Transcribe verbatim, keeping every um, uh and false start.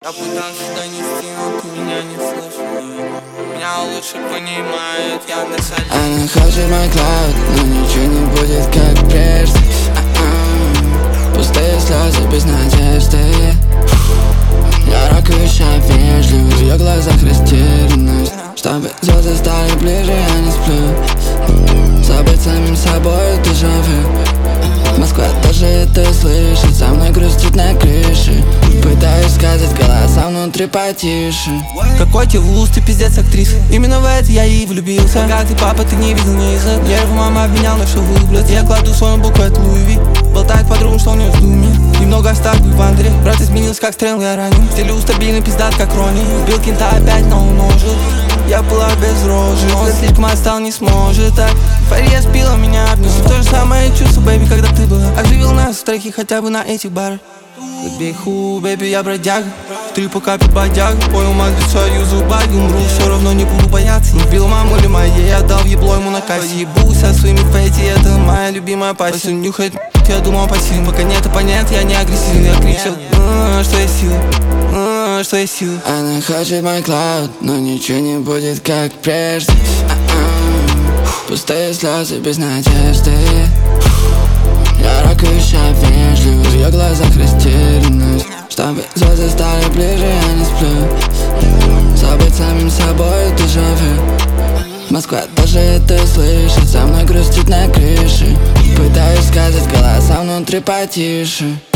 Я пытался донести, но ты меня не слышала. Меня лучше понимают, я насолил. Она хочет мой клауд, но ничего не будет как прежде. А-а-а. Пустые слезы без надежды. Я ракующая вежливость, в ее глазах растерянность. Чтобы звезды стали ближе, я не сплю. Забыть самим собой дежавю. Москва тоже это слышит, со мной грустит на крыше. Пытаюсь сказать голоса внутри потише. Какой тебе вуз, ты пиздец актриса. Именно в это я и влюбился. Как ты, папа, ты не видел низа. Нервы мама обвинял, но что выбрать. Я кладу свою букву от Луи. Болтает подругу, что у нее с думи. Немного оставь в Андре. Брат изменился, как стрел, я ранен. Стилю стабильный, пиздат, как Рони. Убил кента опять, но умножил. Я была без рожи, он слишком отстал, не сможет. Так, Фария спила меня, обнял. То же самое чувство, бэйби, когда ты была. Оживил нас в треке хотя бы на этих барах. Бейху, бэйби, я бродяга. Три по капе бодяга. Понял, мать, лицо, юзу баги. Умру, все равно не буду бояться. Не убил маму или моей, я дал ебло ему на кассе. Ебу со своими фейти, это моя любимая пассия. Нюхает, я думал пассивен. Пока нет оппонент, я не агрессивен. Я кричал, что я сила, что я сила. Она хочет мой клауд, но ничего не будет как прежде. А-а-а. Пустые слезы без надежды. Я ракующая вежливость, в ее глазах растерянность. Чтобы звезды стали ближе, я не сплю. Забыть самим собой дежавю. Москва тоже это слышит, со мной грустит на крыше. Пытаюсь сказать голоса внутри потише.